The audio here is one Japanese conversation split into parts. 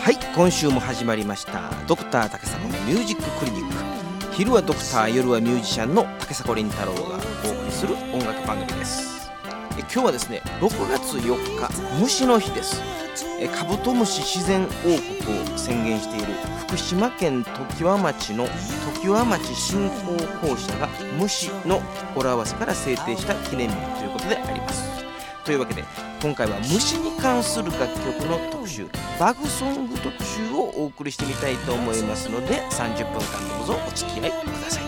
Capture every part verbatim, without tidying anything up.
はい、今週も始まりましたドクター竹迫のミュージッククリニック。昼はドクター、夜はミュージシャンの竹迫倫太郎がお送りする音楽番組です。え今日はですねろくがつよっか虫の日です。えカブトムシ自然王国を宣言している福島県常盤町の常盤町振興公社が虫の語呂合わせから制定した記念日ということであります。というわけで今回は虫に関する楽曲の特集、バグソング特集をお送りしてみたいと思いますので、さんじゅっぷんかんどうぞお付き合いください。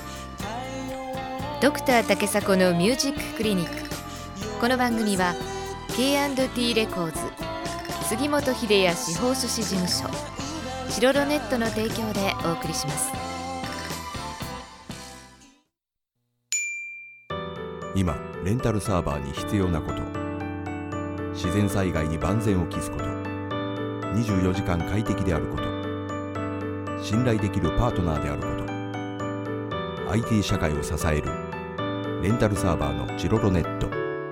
ドクター竹迫のミュージッククリニック。この番組は ケーアンドティー レコーズ、杉本秀哉司法書士事務所、チロロネットの提供でお送りします。 今レンタルサーバーに必要なこと、自然災害に万全を期すこと、にじゅうよじかん快適であること、信頼できるパートナーであること、 アイティー 社会を支えるレンタルサーバーのチロロネット。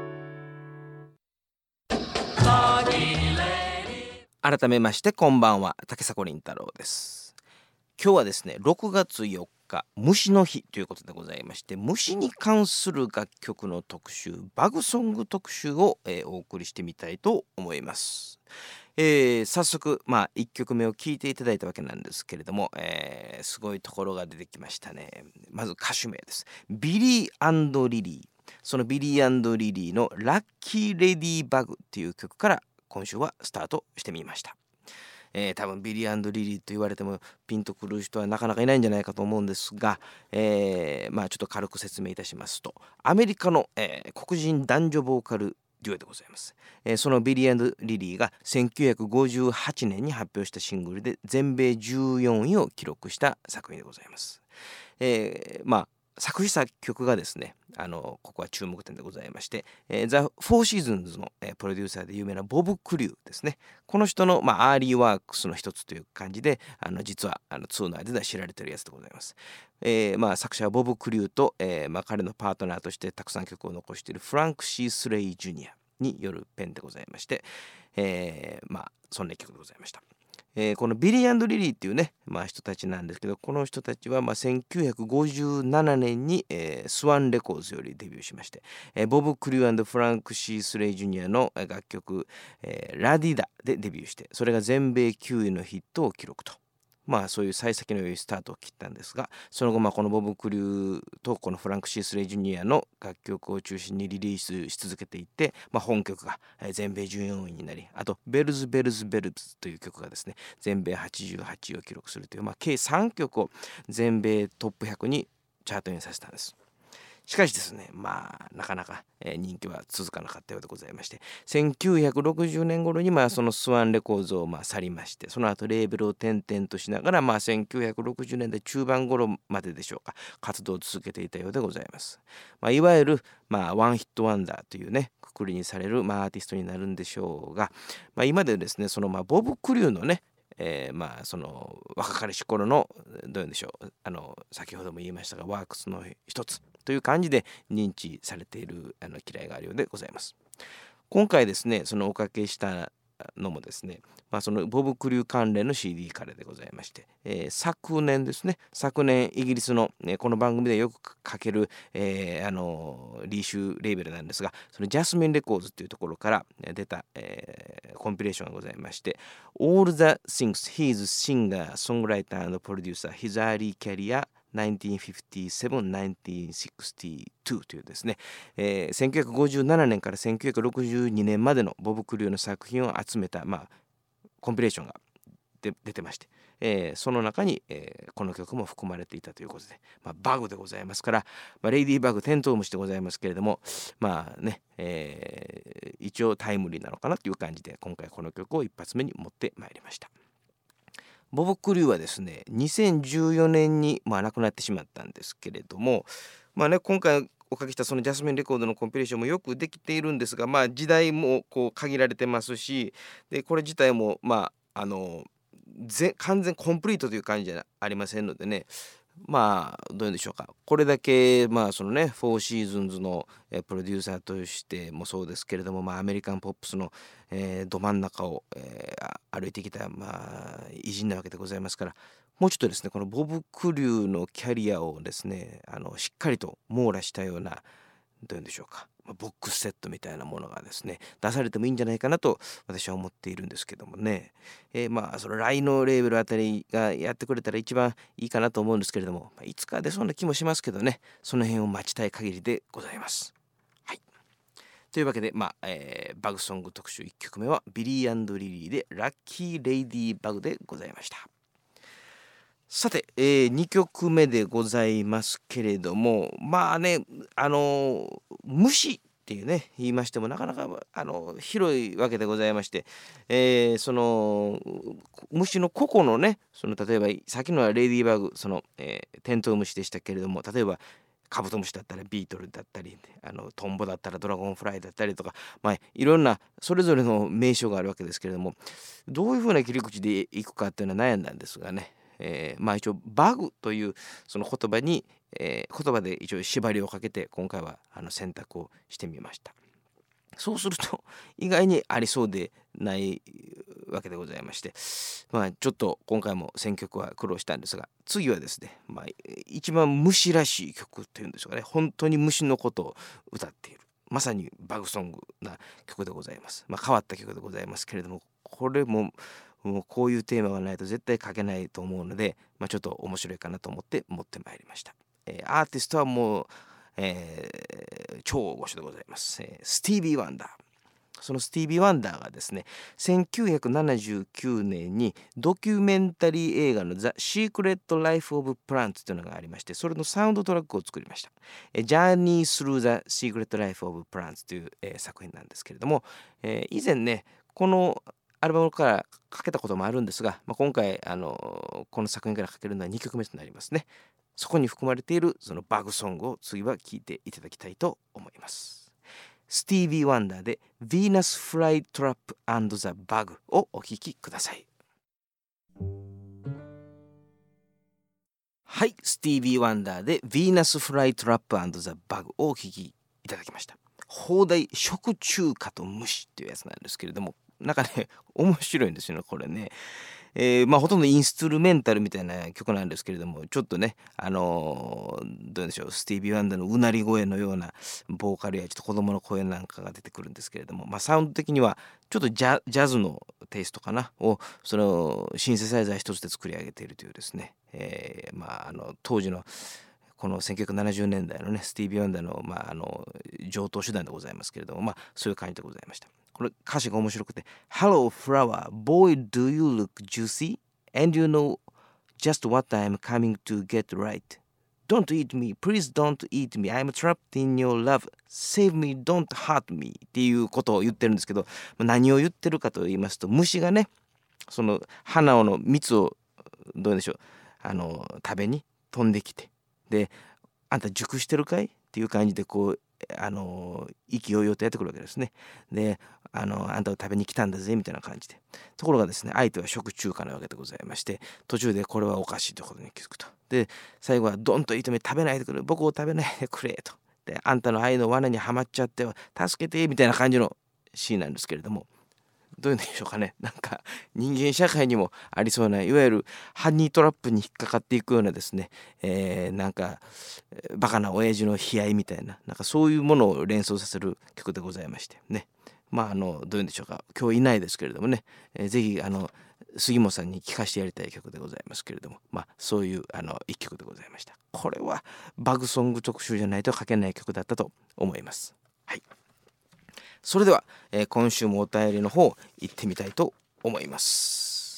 改めましてこんばんは、竹迫倫太郎です。今日はですねろくがつよっか虫の日ということでございまして、虫に関する楽曲の特集、バグソング特集を、えー、お送りしてみたいと思います。えー、早速、まあ、いっきょくめを聴いていただいたわけなんですけれども、えー、すごいところが出てきましたね。まず歌手名です。ビリー&リリー。そのビリー&リリーのラッキーレディーバグっていう曲から今週はスタートしてみました。えー、多分ビリー&リリーと言われてもピンとくる人はなかなかいないんじゃないかと思うんですが、えー、まあちょっと軽く説明いたしますと、アメリカの、えー、黒人男女ボーカルデュオでございます。えー、そのビリー&リリーがせんきゅうひゃくごじゅうはちねんに発表したシングルで全米じゅうよんいを記録した作品でございます。えー、まあ作詞作曲がですね、あのここは注目点でございまして、えー、ザ・フォーシーズンズの、えー、プロデューサーで有名なボブ・クリューですね。この人の、まあ、アーリーワークスの一つという感じで、あの実はあのツーの間では知られているやつでございます。えーまあ、作者はボブ・クリューと、えーまあ、彼のパートナーとしてたくさん曲を残しているフランク・シー・スレイ・ジュニアによるペンでございまして、えー、まあそんな曲でございました。えー、このビリー&リリーっていうね、まあ、人たちなんですけど、この人たちはまあせんきゅうひゃくごじゅうななねんに、えー、スワンレコーズよりデビューしまして、えー、ボブ・クリュー&フランク・シー・スレイ・ジュニアの楽曲、えー、ラディダでデビューして、それが全米きゅういのヒットを記録と。まあそういう幸先の良いスタートを切ったんですが、その後まあこのボブ・クリューとこのフランク・シー・スレイ・ジュニアの楽曲を中心にリリースし続けていって、まあ、本曲が全米じゅうよんいになり、あとベルズ・ベルズ・ベルズという曲がですね全米はちじゅうはちいを記録するという、まあ、計さんきょくを全米トップひゃくにチャートインさせたんです。しかしですね、まあなかなか、えー、人気は続かなかったようでございまして、せんきゅうひゃくろくじゅうねん頃にまあそのスワンレコーズをまあ去りまして、その後レーベルを転々としながら、まあせんきゅうひゃくろくじゅうねんだい中盤頃まででしょうか、活動を続けていたようでございます。まあ、いわゆるまあワンヒットワンダーというねくくりにされる、まあ、アーティストになるんでしょうが、まあ、今でですねそのまあボブ・クリューのねえー、まあその若かりし頃のどういうんでしょう、あの先ほども言いましたがワークスの一つという感じで認知されているあの嫌いがあるようでございます。今回ですねそのおかけしたのもですね、まあ、そのボブ・クリュー関連の シーディー からでございまして、えー、昨年ですね昨年イギリスの、ね、この番組でよくかける、えー、あのリーシュレーベルなんですが、そのジャスミンレコーズっていうところから出た、えー、コンピレーションがございまして、 All the things he's singer, songwriter and producer, his early careerせんきゅうひゃくごじゅうなな、せんきゅうひゃくろくじゅうにというですね、えー、せんきゅうひゃくごじゅうななねんからせんきゅうひゃくろくじゅうにねんまでのボブ・クリューの作品を集めた、まあ、コンピレーションがで出てまして、えー、その中に、えー、この曲も含まれていたということで、まあ、バグでございますから、まあ、レイディーバグテントウムシでございますけれども、まあね、えー、一応タイムリーなのかなという感じで今回この曲を一発目に持ってまいりました。ボブ・クリューはですねにせんじゅうよねんに、まあ、亡くなってしまったんですけれども、まあね、今回おかけしたそのジャスミンレコードのコンピレーションもよくできているんですが、まあ、時代もこう限られてますし、でこれ自体もまああのぜ完全コンプリートという感じじゃありませんのでね、まあどういうんでしょうか、これだけまあそのねフォーシーズンズのえプロデューサーとしてもそうですけれども、まあアメリカンポップスの、えー、ど真ん中を、えー、 歩いてきた、まあ、偉人なわけでございますから、もうちょっとですねこのボブ・クリューのキャリアをですねあのしっかりと網羅したような、どういうんでしょうか、ボックスセットみたいなものがですね出されてもいいんじゃないかなと私は思っているんですけどもね、えー、まあそのライノレーベルあたりがやってくれたら一番いいかなと思うんですけれども、いつか出そうな気もしますけどね、その辺を待ちたい限りでございます。はい、というわけで、まあえー、バグソング特集いっきょくめはビリー&リリーでラッキーレイディーバグでございました。さて、えー、にきょくめでございますけれども、まあねあのー、虫っていうね言いましてもなかなかあの広いわけでございまして、えー、その虫の個々のねその例えばさっきのはレディーバグその、えー、テントウムシでしたけれども、例えばカブトムシだったらビートルだったり、あのトンボだったらドラゴンフライだったりとか、まあ、いろんなそれぞれの名称があるわけですけれども、どういうふうな切り口でいくかっていうのは悩んだんですがね、えー、まあ一応バグというその言葉に、えー、言葉で一応縛りをかけて今回はあの選択をしてみました。そうすると意外にありそうでないわけでございまして、まあちょっと今回も選曲は苦労したんですが、次はですね、まあ、一番虫らしい曲っていうんでしょうかね、本当に虫のことを歌っているまさにバグソングな曲でございます。まあ変わった曲でございますけれども、これももうこういうテーマがないと絶対書けないと思うので、まあ、ちょっと面白いかなと思って持ってまいりました。えー、アーティストはもう、えー、超大御所でございます、えー、スティービー・ワンダー。そのスティービー・ワンダーがですねせんきゅうひゃくななじゅうきゅうねんにドキュメンタリー映画の The Secret Life of Plants というのがありまして、それのサウンドトラックを作りました。えー、Journey Through the Secret Life of Plants という、えー、作品なんですけれども、えー、以前ねこのアルバムからかけたこともあるんですが、まあ、今回あのこの作品からかけるのはにきょくめとなりますね。そこに含まれているそのバグソングを次は聴いていただきたいと思います。スティービー・ワンダーで Venus Flytrap and the Bug をお聴きください。はい、スティービー・ワンダーで Venus Flytrap and the Bug をお聴きいただきました。放題食中華と虫っていうやつなんですけれども、なんかね面白いんですよねこれね。えー、まあほとんどインストゥルメンタルみたいな曲なんですけれども、ちょっとねあのー、どうでしょう、スティービー・ワンダーのうなり声のようなボーカルやちょっと子供の声なんかが出てくるんですけれども、まあサウンド的にはちょっとジャ、ジャズのテイストかなをそのシンセサイザー一つで作り上げているというですね、えー、まああの当時のこのせんきゅうひゃくななじゅうねんだいのねスティービー・ワンダーの、まあ、あの上等手段でございますけれども、まあそういう感じでございました。これ歌詞が面白くて Hello flower, boy do you look juicy? And you know just what I'm coming to get right. Don't eat me, please don't eat me. I'm trapped in your love. Save me, don't hurt me. っていうことを言ってるんですけど、何を言ってるかと言いますと、虫がねその花の蜜をどうでしょうあの食べに飛んできて、であんた熟してるかいっていう感じでこうあの意気揚々とやってくるわけですね。であのあんたを食べに来たんだぜみたいな感じで、ところがですね相手は食中華なわけでございまして、途中でこれはおかしいということに気づくと。で最後はドンと言い止め食べないでくれ、僕を食べないでくれと。であんたの愛の罠にはまっちゃって助けてみたいな感じのシーンなんですけれども、どういうんでしょうかね、なんか人間社会にもありそうないわゆるハニートラップに引っかかっていくようなですね、えー、なんかバカな親父の悲哀みたいな、なんかそういうものを連想させる曲でございましてね、まああのどういうんでしょうか、今日いないですけれどもね、えー、ぜひあの杉本さんに聴かせてやりたい曲でございますけれども、まあそういうあの一曲でございました。これはバグソング特集じゃないと書けない曲だったと思います。はい、それでは、えー、今週もお便りの方行ってみたいと思います。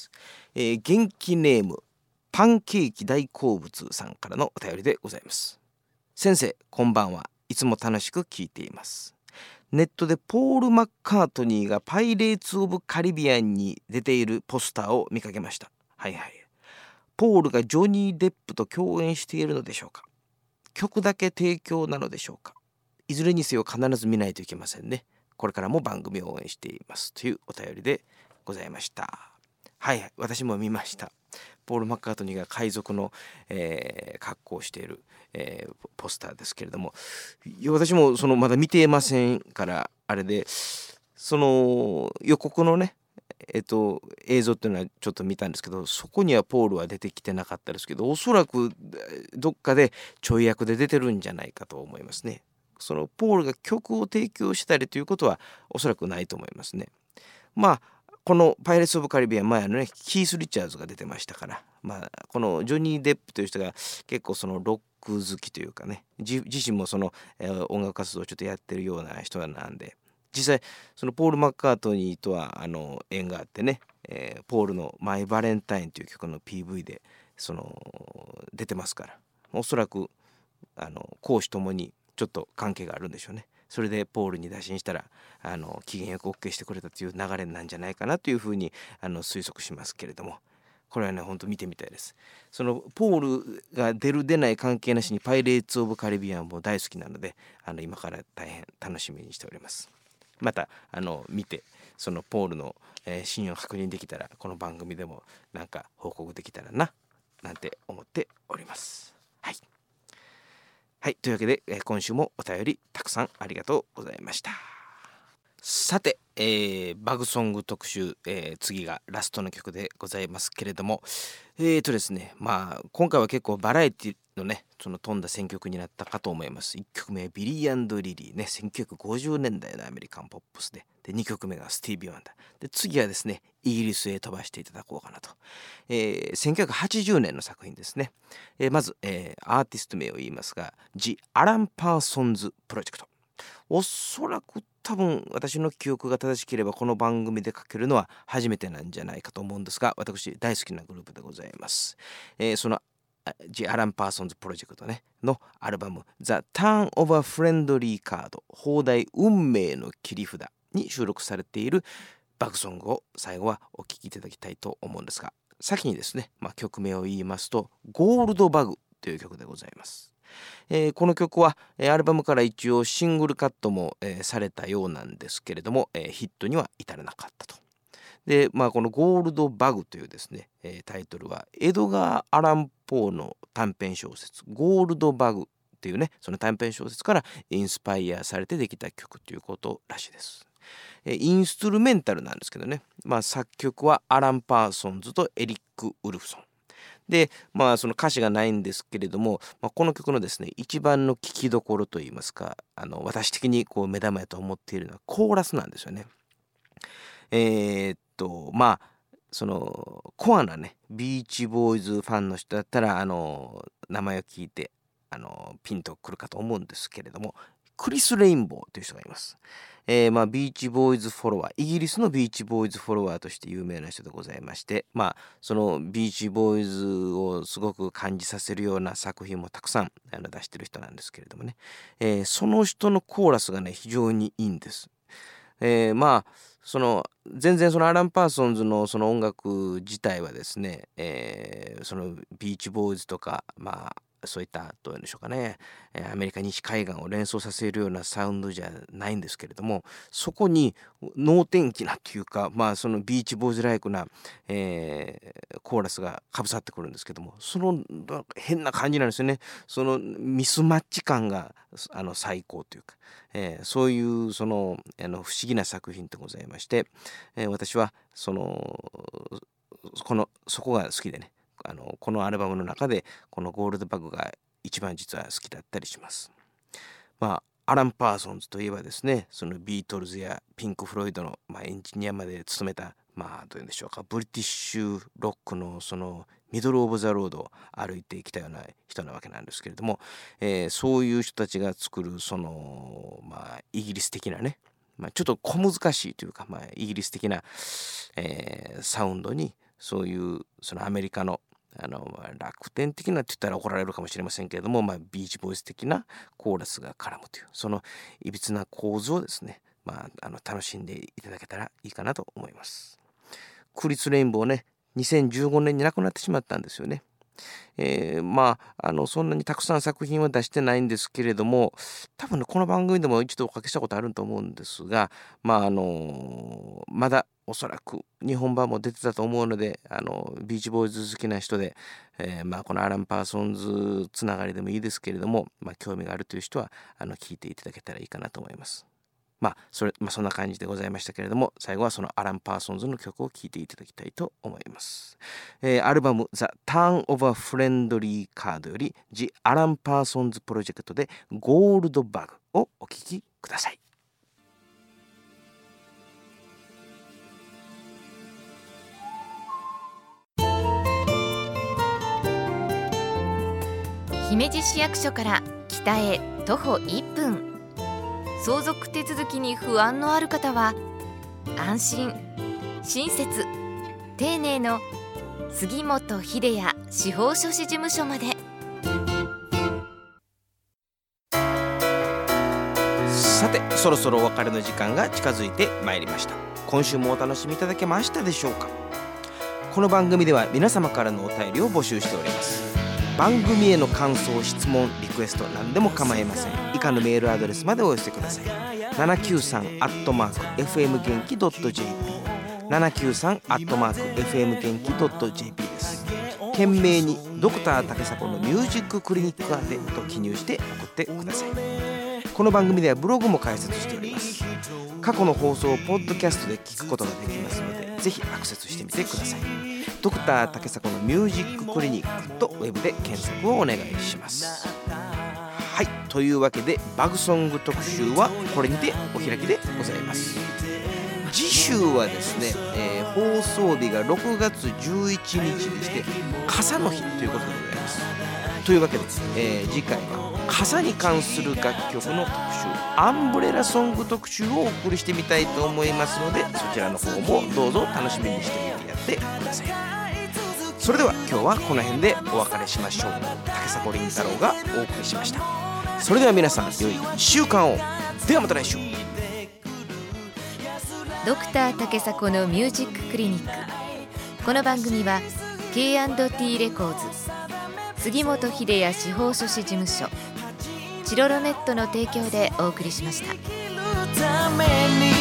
えー、元気ネームパンケーキ大好物さんからのお便りでございます。先生こんばんは、いつも楽しく聞いています。ネットでポール・マッカートニーがパイレーツ・オブ・カリビアンに出ているポスターを見かけました。はいはい、ポールがジョニー・デップと共演しているのでしょうか。曲だけ提供なのでしょうか。いずれにせよ必ず見ないといけませんね。これからも番組を応援していますというお便りでございました。はい、私も見ました。ポール・マッカートニーが海賊の、えー、格好をしている、えー、ポスターですけれども、いや私もそのまだ見ていませんからあれで、その予告のねえっと、映像っていうのはちょっと見たんですけど、そこにはポールは出てきてなかったですけど、おそらくどっかでちょい役で出てるんじゃないかと思いますね。そのポールが曲を提供したりということはおそらくないと思いますね。まあこのパイレーツ・オブ・カリビアン前のねキース・リチャーズが出てましたから、まあこのジョニー・デップという人が結構そのロック好きというかね、自自身もその、えー、音楽活動をちょっとやってるような人なんで、実際そのポール・マッカートニーとはあの縁があってね、えー、ポールのマイ・バレンタインという曲の ピーブイ でその出てますから、おそらくあの公私ともにちょっと関係があるんでしょうね。それでポールに打診したらあの機嫌よく OK してくれたという流れなんじゃないかなというふうにあの推測しますけれども、これはね本当見てみたいです。そのポールが出る出ない関係なしにパイレーツ・オブ・カリビアンも大好きなので、あの今から大変楽しみにしております。またあの見てそのポールの、えー、真意を確認できたら、この番組でもなんか報告できたらななんて思っております。はいはい、というわけで、えー、今週もお便りたくさんありがとうございました。さて、えー、バグソング特集、えー、次がラストの曲でございますけれども、えーとですねまあ今回は結構バラエティのねその飛んだ選曲になったかと思います。いっきょくめビリー&リリーね、せんきゅうひゃくごじゅうねんだいのアメリカンポップスで、でにきょくめがスティービー・ワンダーで、次はですねイギリスへ飛ばしていただこうかなと、えー、せんきゅうひゃくはちじゅうねんの作品ですね。えー、まず、えー、アーティスト名を言いますが、ジ・アラン・パーソンズ・プロジェクト。おそらく多分私の記憶が正しければこの番組でかけるのは初めてなんじゃないかと思うんですが、私大好きなグループでございます。えー、そのジ・アラン・パーソンズ・プロジェクトねのアルバム The Turn of a Friendly Card 放題運命の切り札に収録されているバグソングを最後はお聴きいただきたいと思うんですが、先にですね、まあ、曲名を言いますとゴールドバグという曲でございます。えー、この曲は、えー、アルバムから一応シングルカットも、えー、されたようなんですけれども、えー、ヒットには至らなかったと。で、まあ、このゴールドバグというですね、えー、タイトルはエドガー・アラン・ポーの短編小説ゴールドバグっていうね、その短編小説からインスパイアされてできた曲ということらしいです。えー、インストゥルメンタルなんですけどね、まあ、作曲はアラン・パーソンズとエリック・ウルフソンで、まあその歌詞がないんですけれども、まあ、この曲のですね一番の聴きどころといいますか、あの私的にこう目玉やと思っているのはコーラスなんですよね。えー、っとまあそのコアなねビーチボーイズファンの人だったらあの名前を聞いてあのピンとくるかと思うんですけれども、クリス・レインボーという人がいます。えーまあ、ビーチボーイズフォロワー、イギリスのビーチボーイズフォロワーとして有名な人でございまして、まあ、そのビーチボーイズをすごく感じさせるような作品もたくさんあの出してる人なんですけれどもね、えー、その人のコーラスがね非常にいいんです。えー、まあその全然そのアラン・パーソンズのその音楽自体はですね、えー、そのビーチボーイズとかまあそういったどういうんでしょうかね、アメリカ西海岸を連想させるようなサウンドじゃないんですけれども、そこに能天気なというか、まあそのビーチボーイズライクな、えー、コーラスがかぶさってくるんですけども、その変な感じなんですよね。そのミスマッチ感があの最高というか、えー、そういうそのあの不思議な作品でございまして、えー、私はそのこのそこが好きでね、あのこのアルバムの中でこのゴールドバグが一番実は好きだったりします。まあアラン・パーソンズといえばですね、そのビートルズやピンク・フロイドの、まあ、エンジニアまで務めた、まあどういうんでしょうか、ブリティッシュロックのそのミドル・オブ・ザ・ロードを歩いてきたような人なわけなんですけれども、えー、そういう人たちが作るそのまあイギリス的なね、まあ、ちょっと小難しいというか、まあ、イギリス的な、えー、サウンドにそういうそのアメリカのあの楽天的なって言ったら怒られるかもしれませんけれども、まあ、ビーチボーイズ的なコーラスが絡むというそのいびつな構図をですね、まあ、あの楽しんでいただけたらいいかなと思います。クリス・レインボーね、にせんじゅうごねんに亡くなってしまったんですよね。えー、まああのそんなにたくさん作品は出してないんですけれども、多分ねこの番組でも一度おかけしたことあると思うんですが、まああのまだおそらく日本版も出てたと思うので、あのビーチボーイズ好きな人で、えー、まあこのアラン・パーソンズつながりでもいいですけれども、まあ興味があるという人はあの聞いていただけたらいいかなと思います。 まあそれ、まあ、そんな感じでございましたけれども、最後はそのアラン・パーソンズの曲を聴いていただきたいと思います。えー、アルバム The Turn of a Friendly Card より The Alan Parsons Project で Gold Bug をお聴きください。 姫路市役所から北へ徒歩いっぷん、相続手続きに不安のある方は安心親切丁寧の杉本秀也司法書士事務所まで。 さて、そろそろお別れの時間が近づいてまいりました。今週もお楽しみいただけましたでしょうか。この番組では皆様からのお便りを募集しております。番組への感想、質問、リクエスト何でも構いません。以下のメールアドレスまでお寄せください。ななきゅうさんアットマークエフエム元気 .jp ななきゅうさんアットマークエフエム元気 .jp です。懸命にドクター竹迫のミュージッククリニック宛てと記入して送ってください。この番組ではブログも開設しております。過去の放送をポッドキャストで聞くことができますので、ぜひアクセスしてみてください。ドクター竹迫のミュージッククリニックとウェブで検索をお願いします。はい、というわけでバグソング特集はこれにてお開きでございます。次週はですね、えー、放送日がろくがつじゅういちにちでして傘の日ということでございます。というわけで、えー、次回は傘に関する楽曲の特集、アンブレラソング特集をお送りしてみたいと思いますので、そちらの方もどうぞ楽しみにしてみてやってください。それでは今日はこの辺でお別れしましょう。竹迫凛太郎がお送りしました。それでは皆さん、良いいっしゅうかんを。ではまた来週。 ドクター竹迫のミュージッククリニック。この番組は ケーアンドティー レコーズ、杉本秀也司法書士事務所、チロロネットの提供でお送りしました。